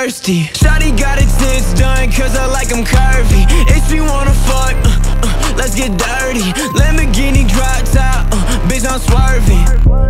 thirsty. Shawty got her tits done cause I like them curvy. If she wanna fuck, let's get dirty. Lamborghini drop top, bitch I'm swerving.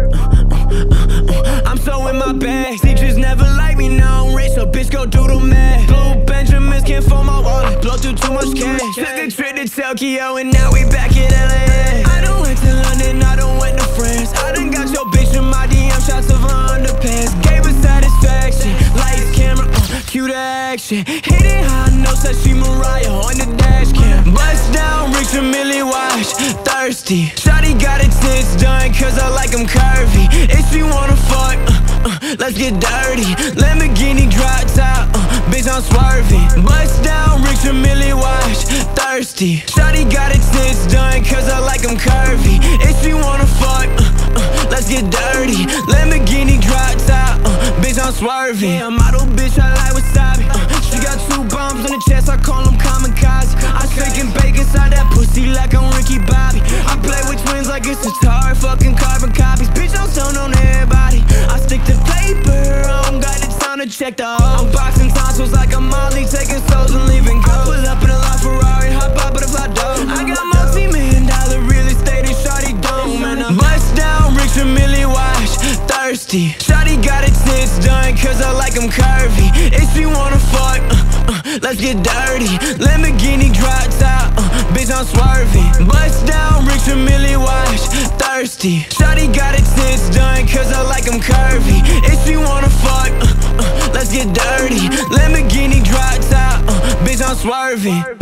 I'm so in my bag. Teachers never like me, now I'm rich, so bitch go do the math. Blue Benjamins can't fold my wallet, blow through too much cash. Took a trip to Tokyo and now we back in LA. I done went to London, I done went to France. I done got your bitch in my DM, shots of her underpants. Gave her satisfaction, lights, camera, cue to action. Hit it high, no said she Mariah on the dash cam. Bust down, Rich and Millie watch, thirsty. Shawty got her tits done cause I like them curvy. If she wanna fuck, let's get dirty. Lamborghini drop top, bitch I'm swerving. Bust down, Rich and Millie watch, thirsty. Shawty got her tits done cause I like them curvy. If she wanna fuck, let's get dirty. Lamborghini drop top, bitch I'm swerving. Yeah, a model bitch, I like wasabi. She got 2 bombs on the chest, I call them kamikaze. I shake and bake inside that pussy like I'm Ricky Bobby. I play with twins like it's Atari, fucking carbon copies. Bitch, I'm stoned on everybody. I stick to paper, I don't got the time to check the hoe. I'm boxing tonsils like I'm Molly, taking souls and leaving go. I pull up in a lot Ferrari, hop out butterfly dough. I got multi-million-dollar real estate in Shawty Dome. Man, I bust down, Rich and Millie watch, thirsty. Shawty got her tits done cause I like them curvy. If she wanna fuck, let's get dirty. Lamborghini drop top, bitch I'm swerving. Bust down, Rich and Millie watch, thirsty. Shawty got her tits done cause I like them curvy. If she wanna fuck, let's get dirty. Lamborghini drop top, bitch I'm swerving.